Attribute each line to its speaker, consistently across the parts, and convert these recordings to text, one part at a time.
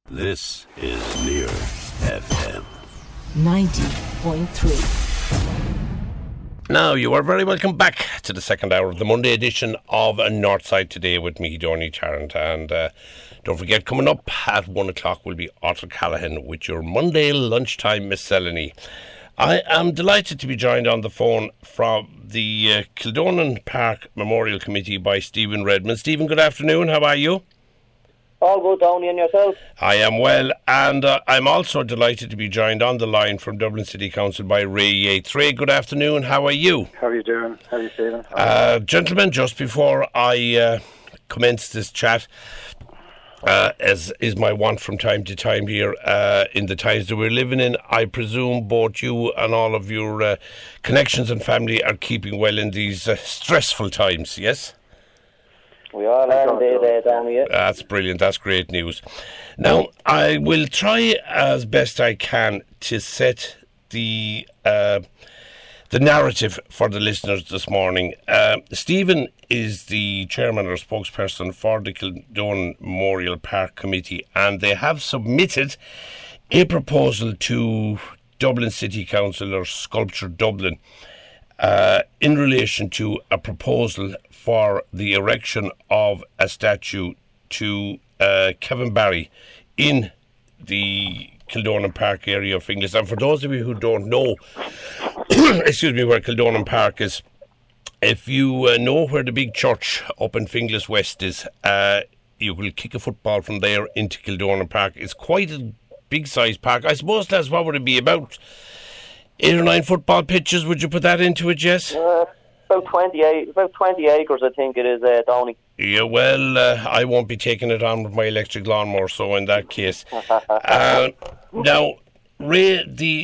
Speaker 1: This is Near FM
Speaker 2: 90.3.
Speaker 3: Now, you are very welcome back to the second hour of the Monday edition of Northside Today with me, Donny Tarrant. And don't forget, coming up at 1 o'clock will be Arthur Callahan with your Monday lunchtime miscellany. I am delighted to be joined on the phone from the Kildonan Park Memorial Committee by Stephen Redmond. Stephen, good afternoon. How are you?
Speaker 4: All good, Donny, and yourself?
Speaker 3: I am well, and I'm also delighted to be joined on the line from Dublin City Council by Ray Yates. Ray, good afternoon. How are you?
Speaker 5: How are you doing? How are you feeling?
Speaker 3: Gentlemen, just before I commence this chat, as is my want from time to time here, in the times that we're living in, I presume both you and all of your connections and family are keeping well in these stressful times, yes?
Speaker 4: We all are indeed, Donny.
Speaker 3: That's brilliant. That's great news. Now, I will try as best I can to set the narrative for the listeners this morning. Stephen is the chairman or spokesperson for the Kildonan Memorial Park Committee, and they have submitted a proposal to Dublin City Council or Sculpture Dublin in relation to a proposal for the erection of a statue to Kevin Barry in the Kildonan Park area of Finglas. And for those of you who don't know, excuse me, where Kildonan Park is, if you know where the big church up in Finglas West is, you will kick a football from there into Kildonan Park. It's quite a big sized park. I suppose that's what would it be, about 8 or 9 football pitches? Would you put that into it, Jess?
Speaker 4: About 20 acres, I think it is, Donny.
Speaker 3: Yeah, well, I won't be taking it on with my electric lawnmower, so in that case. Now, Ray,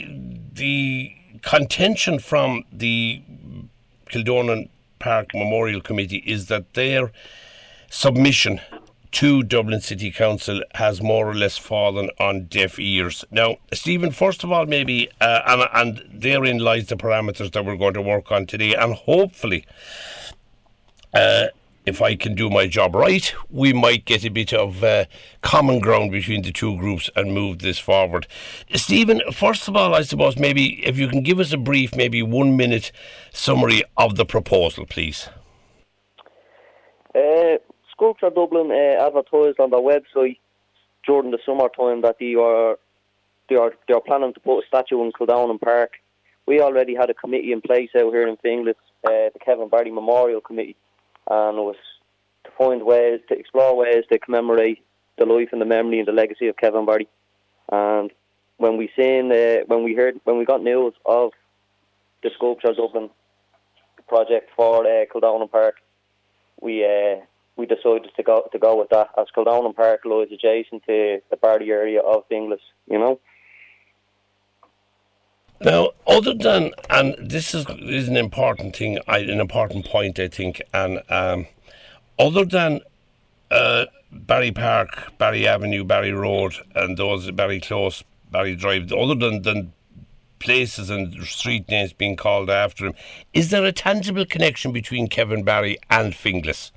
Speaker 3: the contention from the Kildonan Park Memorial Committee is that their submission to Dublin City Council has more or less fallen on deaf ears. Now, Stephen, first of all, maybe, and therein lies the parameters that we're going to work on today, and hopefully, if I can do my job right, we might get a bit of common ground between the two groups and move this forward. Stephen, first of all, I suppose maybe if you can give us a brief, maybe 1 minute summary of the proposal, please.
Speaker 4: Sculpture Dublin advertised on their website during the summertime that they are planning to put a statue in Kildonan Park. We already had a committee in place out here in Finglas, the Kevin Barry Memorial Committee, and it was to find ways, to explore ways to commemorate the life and the memory and the legacy of Kevin Barry. And when we got news of the Sculpture Dublin project for Kildonan Park, we decided to go with that, as Kildonan Park lies adjacent to the Barry area of Finglas, you know.
Speaker 3: Now, other than, and this is an important thing, an important point, I think, and other than Barry Park, Barry Avenue, Barry Road, and those Barry Close, Barry Drive, other than places and street names being called after him, is there a tangible connection between Kevin Barry and Finglas?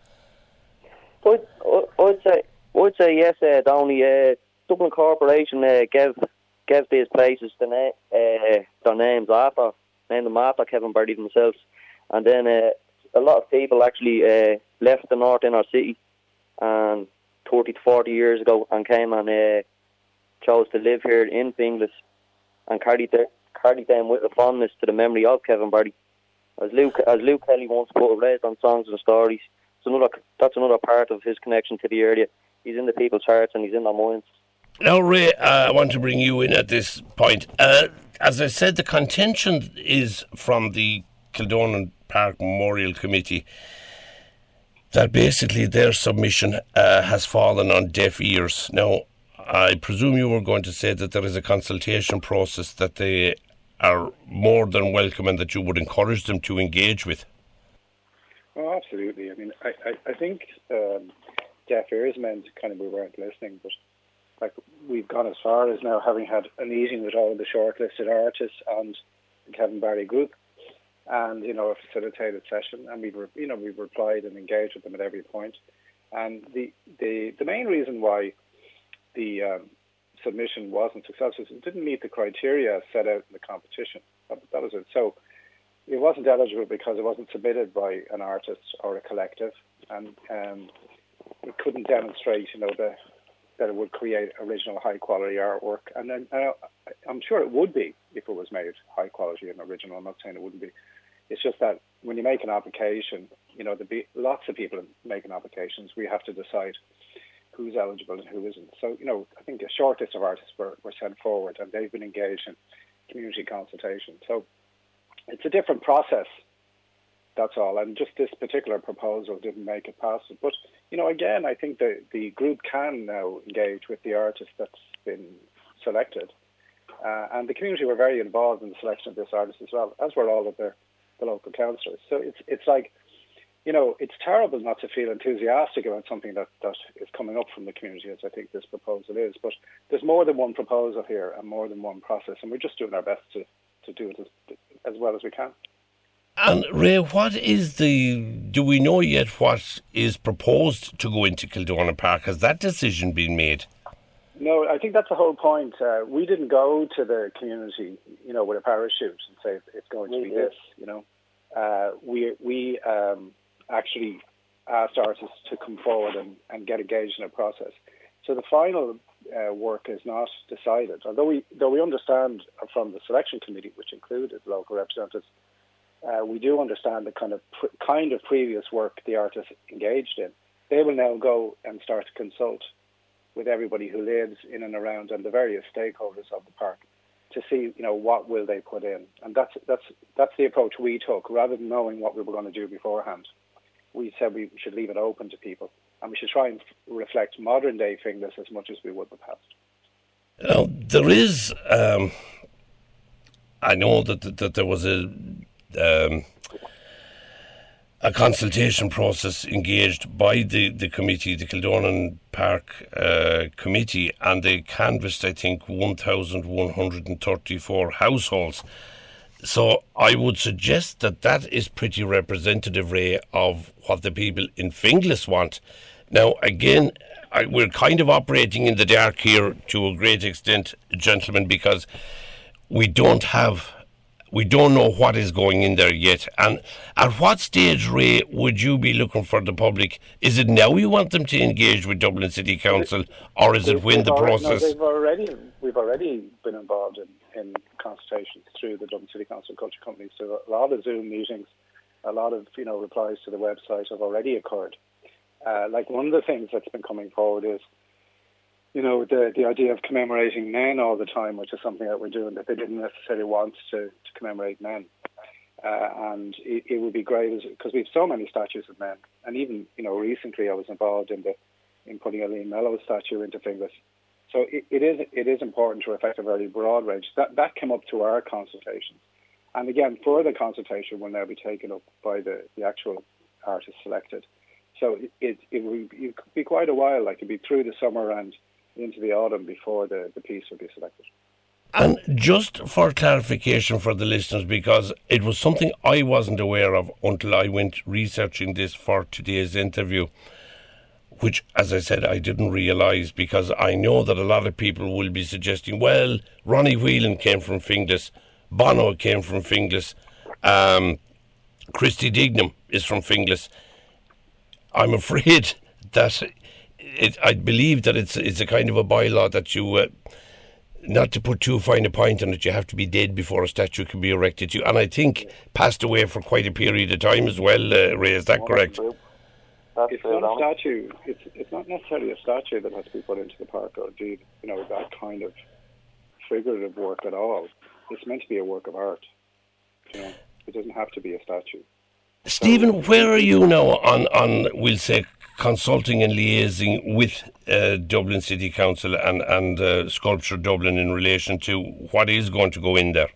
Speaker 4: I'd say yes, Donny. Dublin Corporation gave these places their names named them after Kevin Barry themselves. And then a lot of people actually left the north inner city 30 to 40 years ago and came and chose to live here in Finglas and carried them with a fondness to the memory of Kevin Barry. As Luke Kelly once put, raised on songs and stories. That's another part of his connection to the area. He's in the people's hearts and he's in their minds.
Speaker 3: Now, Ray, I want to bring you in at this point. As I said, the contention is from the Kildonan Park Memorial Committee that basically their submission has fallen on deaf ears. Now, I presume you were going to say that there is a consultation process that they are more than welcome and that you would encourage them to engage with.
Speaker 5: Oh, absolutely. I mean, I think deaf ears meant kind of we weren't listening, but like we've gone as far as now having had a meeting with all the shortlisted artists and the Kevin Barry group, and a facilitated session, and we've replied and engaged with them at every point. And the main reason why the submission wasn't successful. It didn't meet the criteria set out in the competition. That was it. So it wasn't eligible because it wasn't submitted by an artist or a collective, and it couldn't demonstrate, that it would create original high-quality artwork. And then I'm sure it would be if it was made high-quality and original. I'm not saying it wouldn't be. It's just that when you make an application, there'd be lots of people making applications. We have to decide who's eligible and who isn't. So, I think a short list of artists were sent forward, and they've been engaged in community consultation. So it's a different process, that's all. And just this particular proposal didn't make it past it. But, again, I think the group can now engage with the artist that's been selected. And the community were very involved in the selection of this artist as well, as were all of the local councillors. So it's like, it's terrible not to feel enthusiastic about something that is coming up from the community, as I think this proposal is. But there's more than one proposal here and more than one process, and we're just doing our best to do it as well as we can.
Speaker 3: And Ray, do we know yet what is proposed to go into Kildorna Park? Has that decision been made?
Speaker 5: No, I think that's the whole point. We didn't go to the community, with a parachute and say it's going to be this, We actually asked artists to come forward and get engaged in a process. So the final work is not decided. Though we understand from the selection committee, which included local representatives, we do understand the kind of previous work the artists engaged in. They will now go and start to consult with everybody who lives in and around and the various stakeholders of the park to see, what will they put in. And that's the approach we took. Rather than knowing what we were going to do beforehand, we said we should leave it open to people, and we should try and reflect modern day Finglas as much as we would the past.
Speaker 3: Now, there is, I know that there was a consultation process engaged by the committee, the Kildorna Park committee, and they canvassed, I think, 1,134 households. So I would suggest that is pretty representative, Ray, of what the people in Finglas want. Now, again, we're kind of operating in the dark here to a great extent, gentlemen, because we don't know what is going in there yet. And at what stage, Ray, would you be looking for the public? Is it now you want them to engage with Dublin City Council, or is it when the process...
Speaker 5: No, we've already been involved in consultations through the Dublin City Council Culture Company. So a lot of Zoom meetings, a lot of replies to the website have already occurred. Like one of the things that's been coming forward is the idea of commemorating men all the time, which is something that we're doing that they didn't necessarily want to commemorate men. And it would be great because we have so many statues of men. And even, recently I was involved in putting a Liam Mellows statue into Finglas. So it is important to reflect a very broad range. That came up to our consultations. And again, further consultation will now be taken up by the actual artists selected. So it will be quite a while, like it'll be through the summer and into the autumn before the piece will be selected.
Speaker 3: And just for clarification for the listeners, because it was something I wasn't aware of until I went researching this for today's interview, which, as I said, I didn't realise, because I know that a lot of people will be suggesting, well, Ronnie Whelan came from Finglas, Bono came from Finglas, Christy Dignam is from Finglas. I'm afraid that I believe that it's a kind of a bylaw that you, not to put too fine a point on it, you have to be dead before a statue can be erected to you. And I think passed away for quite a period of time as well, Ray, is that correct?
Speaker 5: It's not a statue. It's not necessarily a statue that has to be put into the park, or indeed, that kind of figurative work at all. It's meant to be a work of art. It doesn't have to be a statue.
Speaker 3: Stephen, where are you now on we'll say, consulting and liaising with Dublin City Council and Sculpture Dublin in relation to what is going to go in there?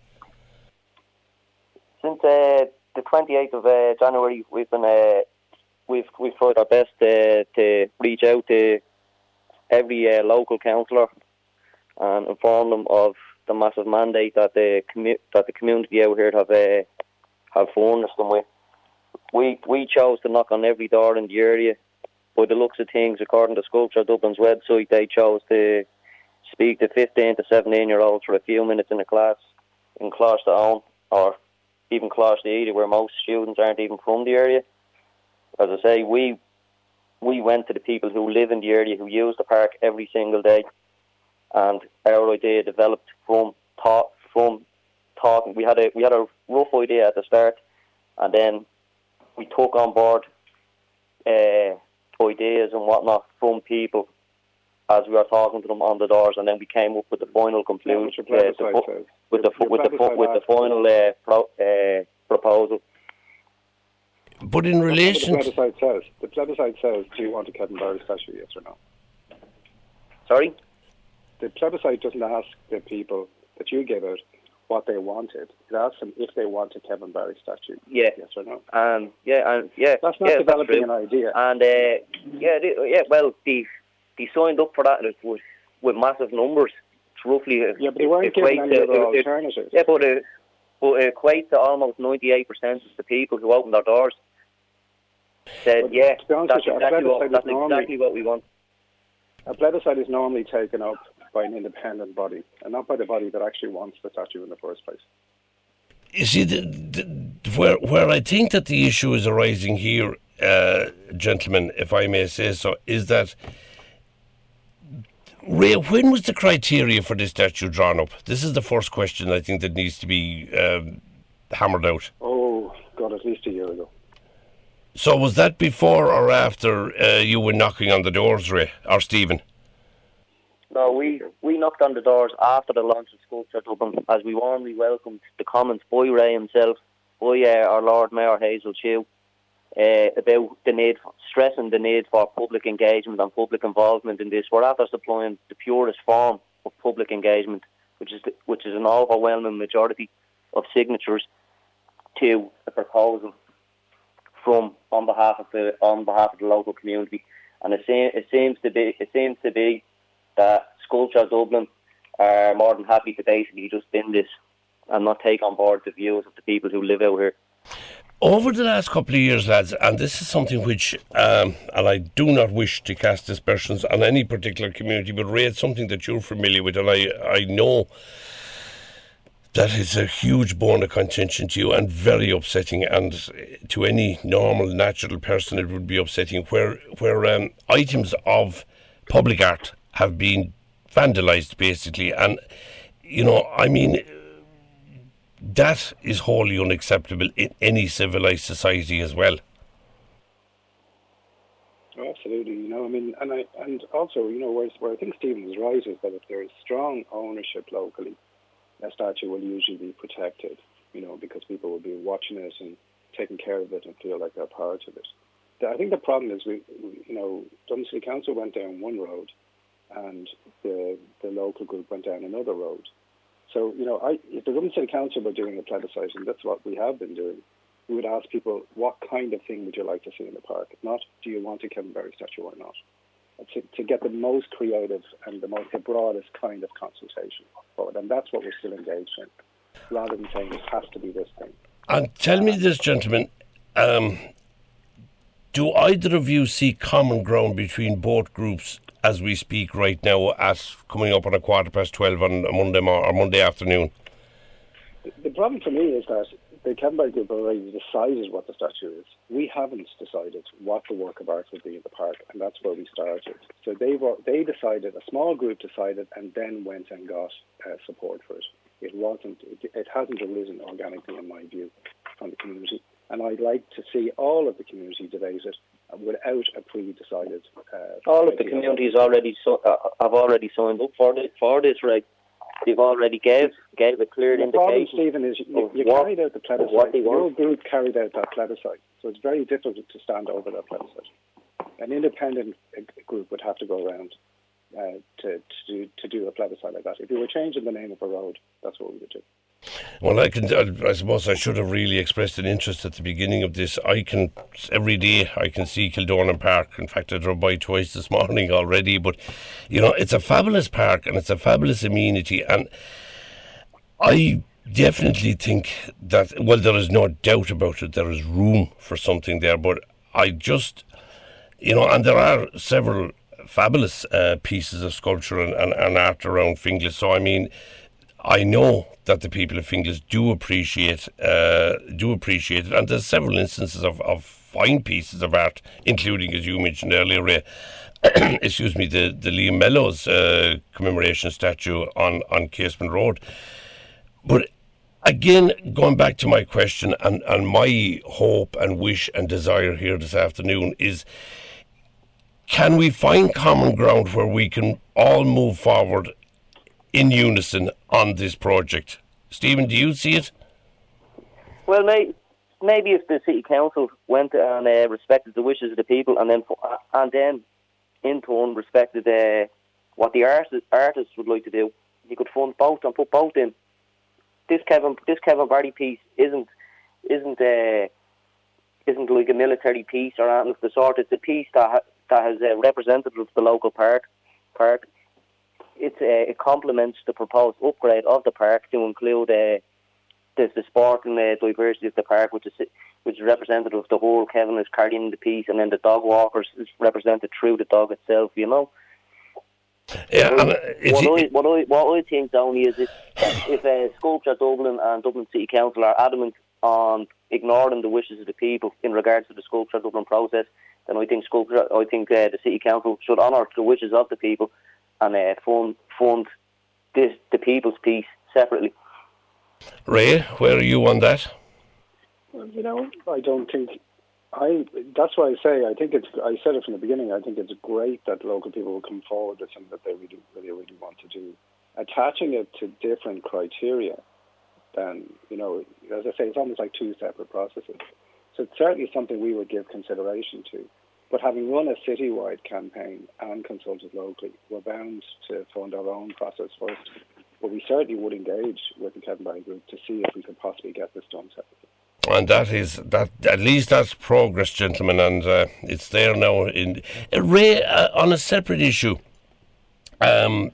Speaker 4: Since the 28th of January, we've tried our best to reach out to every local councillor and inform them of the massive mandate that the community out here have furnished them with. We chose to knock on every door in the area. By the looks of things, according to Sculpture Dublin's website, they chose to speak to 15 to 17-year-olds for a few minutes in a class in Closh-to-Own or even Closh-to-Ely, where most students aren't even from the area. As I say, we went to the people who live in the area, who use the park every single day, and our idea developed from talking. We had a rough idea at the start, and then we took on board ideas and whatnot from people as we were talking to them on the doors, and then we came up with the final conclusion with the final proposal.
Speaker 3: But in relation,
Speaker 5: the plebiscite says, do you want a Kevin Barry statue? Yes or no?
Speaker 4: Sorry.
Speaker 5: The plebiscite doesn't ask the people that you gave out what they wanted. It asks them if they want a Kevin Barry statue.
Speaker 4: Yeah.
Speaker 5: Yes or no?
Speaker 4: That's
Speaker 5: not developing an idea.
Speaker 4: And well, they signed up for that with massive numbers. It's roughly
Speaker 5: but they weren't given any other alternatives.
Speaker 4: Yeah, but it equates to almost 98% of the people who opened their doors said, that's exactly what we want.
Speaker 5: A plebiscite is normally taken up by an independent body, and not by the body that actually wants the statue in the first place.
Speaker 3: You see, where I think that the issue is arising here, gentlemen, if I may say so, is that, Ray, when was the criteria for this statue drawn up? This is the first question I think that needs to be hammered out.
Speaker 5: Oh, God, at least a year ago.
Speaker 3: So was that before or after you were knocking on the doors, Ray, or Stephen?
Speaker 4: No, we knocked on the doors after the launch of Sculpture Dublin, as we warmly welcomed the comments by Ray himself, by our Lord Mayor Hazel Chew, about stressing the need for public engagement and public involvement in this. We're after supplying the purest form of public engagement, which is an overwhelming majority of signatures to a proposal on behalf of the local community, and it seems to be that Sculpture Dublin are more than happy to basically just bin this and not take on board the views of the people who live out here.
Speaker 3: Over the last couple of years, lads, and this is something which, and I do not wish to cast aspersions on any particular community, but Ray, it's something that you're familiar with, and I know that is a huge bone of contention to you and very upsetting, and to any normal, natural person it would be upsetting, where items of public art have been vandalised, basically, and, that is wholly unacceptable in any civilised society as well.
Speaker 5: Oh, absolutely, and also, where I think Stephen is right is that if there is strong ownership locally, a statue will usually be protected, because people will be watching it and taking care of it and feel like they're part of it. I think the problem is Dublin City Council went down one road, and the local group went down another road. So, if the Dublin City Council were doing a plebiscite, and that's what we have been doing, we would ask people, what kind of thing would you like to see in the park? Not, do you want a Kevin Barry statue or not? To get the most creative and the broadest kind of consultation forward. And that's what we're still engaged in, rather than saying it has to be this thing.
Speaker 3: And tell me this, gentlemen, do either of you see common ground between both groups as we speak right now, at coming up at 12:15 on a Monday afternoon?
Speaker 5: The problem for me is that the Kevin Barry group already decided what the statue is. We haven't decided what the work of art would be in the park, and that's where we started. So they decided, a small group decided, and then went and got support for it. It hasn't arisen organically, in my view, from the community. And I'd like to see all of the community debate it without a pre-decided.
Speaker 4: All of the communities have already signed up for this, right? They've already gave a clear indication. The problem,
Speaker 5: Stephen, is you carried out the plebiscite. Your group carried out that plebiscite, so it's very difficult to stand over that plebiscite. An independent group would have to go around to do a plebiscite like that. If you were changing the name of a road, that's what we would do.
Speaker 3: Well, I suppose I should have really expressed an interest at the beginning of this. Every day I can see Kildornan Park. In fact, I drove by twice this morning already. But, it's a fabulous park and it's a fabulous amenity. And I definitely think that, well, there is no doubt about it, there is room for something there. But I just, and there are several fabulous pieces of sculpture and art around Finglas. So, I mean, I know that the people of Finglas do appreciate it, and there's several instances of fine pieces of art, including, as you mentioned earlier, Ray, excuse me, the Liam Mellows commemoration statue on Casement Road. But again, going back to my question and my hope and wish and desire here this afternoon is, can we find common ground where we can all move forward in unison on this project? Stephen, do you see it?
Speaker 4: Well, maybe if the City Council went and respected the wishes of the people, and then in turn respected what the artists would like to do, you could fund both and put both in. This Kevin Barry piece isn't like a military piece or anything of the sort. It's a piece that has representatives of the local park. It complements the proposed upgrade of the park to include the sport and diversity of the park, which is representative of the whole. Kevin is carrying the piece, and then the dog walkers is represented through the dog itself. You know.
Speaker 3: Yeah.
Speaker 4: What I think, Downey, is if Sculpture Dublin and Dublin City Council are adamant on ignoring the wishes of the people in regards to the Sculpture Dublin process, then I think the City Council should honour the wishes of the people and fund the people's piece separately.
Speaker 3: Ray, where are you on that?
Speaker 5: Well, I don't think. That's why I say I said it from the beginning. I think it's great that local people will come forward with something that they really want to do. Attaching it to different criteria, then as I say, it's almost like two separate processes. So it's certainly something we would give consideration to. But having run a citywide campaign and consulted locally, we're bound to fund our own process first. But we certainly would engage with the Kevin Barry Group to see if we could possibly get this done separately.
Speaker 3: And at least that's progress, gentlemen, and it's there now. Ray, on a separate issue, am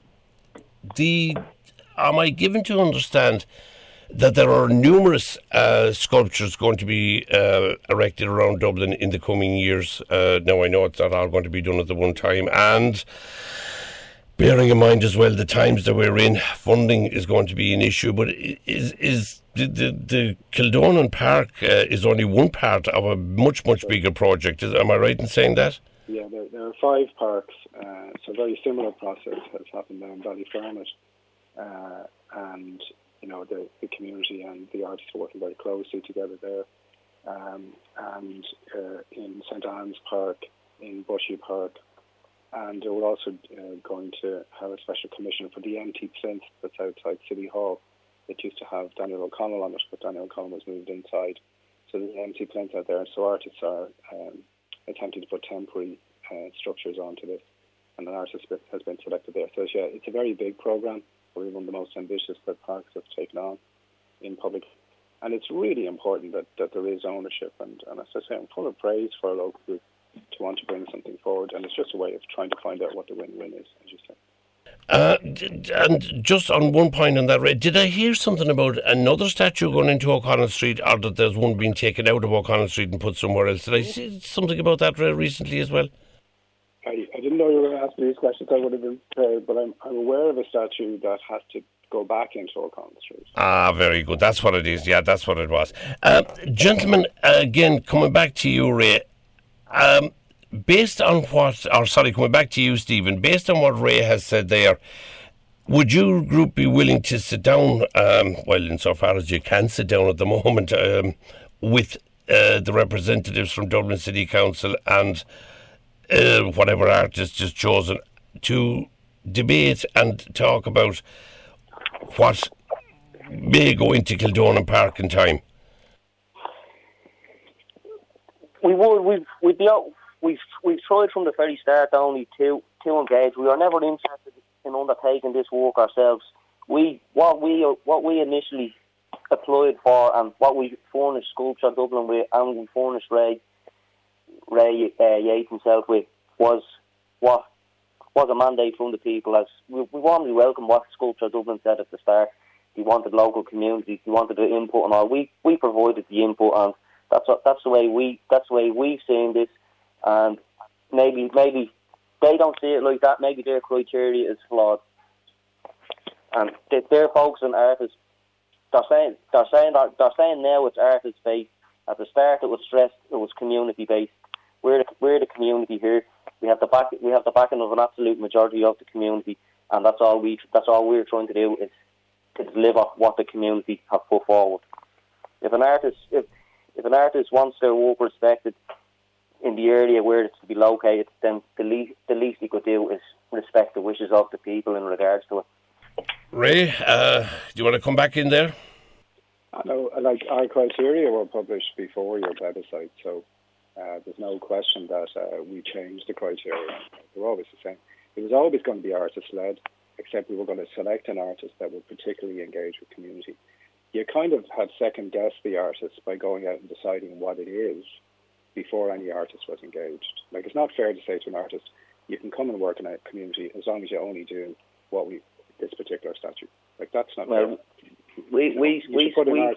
Speaker 3: I given to understand that there are numerous sculptures going to be erected around Dublin in the coming years? Now, I know it's not all going to be done at the one time, and bearing in mind as well the times that we're in, funding is going to be an issue, but is the Kildonan Park is only one part of a much bigger project. Am I right in saying that?
Speaker 5: Yeah, there are 5 parks, so a very similar process has happened down Ballyfermot, and the community and the artists are working very closely together there, and in St Anne's Park, in Bushy Park, and we're also going to have a special commission for the empty plinth that's outside City Hall. It used to have Daniel O'Connell on it, but Daniel O'Connell was moved inside. So there's an empty plinth out there. So artists are attempting to put temporary structures onto this, and an artist has been selected there. So it's a very big programme, probably one of the most ambitious that parks have taken on in public. And it's really important that there is ownership. And as I say, I'm full of praise for a local group to want to bring something forward. And it's just a way of trying to find out what the win-win is, as you say.
Speaker 3: And just on one point on that, Ray, did I hear something about another statue going into O'Connell Street, or that there's one being taken out of O'Connell Street and put somewhere else? Did I see something about that, Ray, recently as well?
Speaker 5: I didn't know you were going to ask me these questions. I would have been prepared, but I'm aware of a statue that has to go back into O'Connell Street. Ah,
Speaker 3: very good. That's what it is. Yeah, that's what it was. Gentlemen, again, coming back to you, Ray, coming back to you, Stephen, based on what Ray has said there, would your group be willing to sit down, insofar as you can sit down at the moment, with the representatives from Dublin City Council and whatever artist is chosen to debate and talk about what may go into Kildonan Park in time?
Speaker 4: We would. We've tried from the very start only to engage. We are never interested in undertaking this work ourselves. What we initially applied for, and what we furnished Sculpture Dublin with, and we furnished Ray Yates himself with, was a mandate from the people. As we warmly welcome what Sculpture Dublin said at the start. He wanted local communities. He wanted the input, and all. We provided the input, and that's the way we've seen this. And maybe they don't see it like that. Maybe their criteria is flawed, and they're focusing on artists. They're saying now it's artist based. At the start, it was stressed. It was community based. We're the community here. We have the backing of an absolute majority of the community, and that's all we're trying to do is to deliver what the community have put forward. If an artist wants their work respected in the area where it's to be located, then the least he could do is respect the wishes of the people in regards to it.
Speaker 3: Ray, do you want to come back in there?
Speaker 5: I know, like, our criteria were published before your plebiscite, so there's no question that we changed the criteria. They were always the same. It was always going to be artist-led, except we were going to select an artist that would particularly engage with community. You kind of had second-guessed the artist by going out and deciding what it is before any artist was engaged. Like, it's not fair to say to an artist, you can come and work in a community as long as you only do this particular statute. Like, that's not fair. We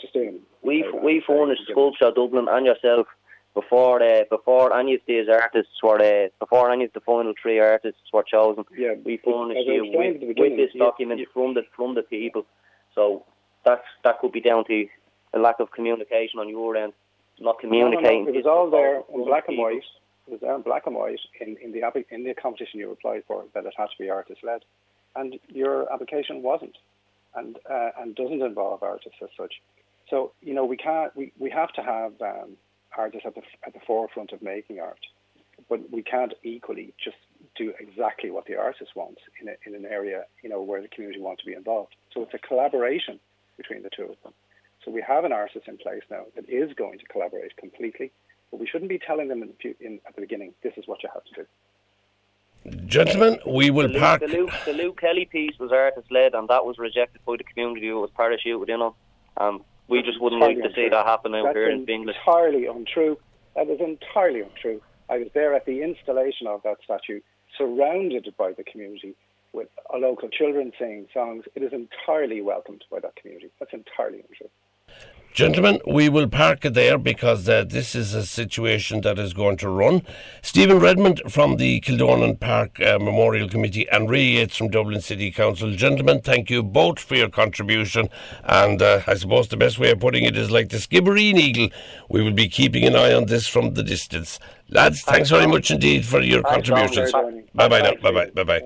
Speaker 4: furnished Sculpture Dublin and yourself before any of these artists were before any of the final 3 artists were chosen.
Speaker 5: Yeah,
Speaker 4: we furnished you with this document from the people. So that could be down to a lack of communication on your end, not communicating.
Speaker 5: No, it was all there in black and white. It was there in black and white in the competition you applied for that it had to be artist led, and your application wasn't. And doesn't involve artists as such. So, you know, we have to have artists at the forefront of making art, but we can't equally just do exactly what the artist wants in an area, you know, where the community wants to be involved. So it's a collaboration between the two of them. So we have an artist in place now that is going to collaborate completely, but we shouldn't be telling them at the beginning, this is what you have to do.
Speaker 3: Gentlemen, we will park...
Speaker 4: The Luke Kelly piece was artist-led, and that was rejected by the community who was parachuted in on. We just wouldn't like to see that happen out here in England.
Speaker 5: That's entirely untrue. That is entirely untrue. I was there at the installation of that statue, surrounded by the community, with a local children singing songs. It is entirely welcomed by that community. That's entirely untrue.
Speaker 3: Gentlemen, we will park it there because this is a situation that is going to run. Stephen Redmond from the Kildonan Park Memorial Committee and Ray Yates from Dublin City Council. Gentlemen, thank you both for your contribution. And I suppose the best way of putting it is like the Skibbereen Eagle. We will be keeping an eye on this from the distance. Lads, thanks very much indeed for your contributions. Bye-bye now. Bye-bye. Bye-bye.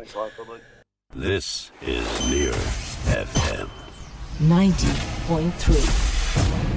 Speaker 1: This is Near FM
Speaker 2: 90.3.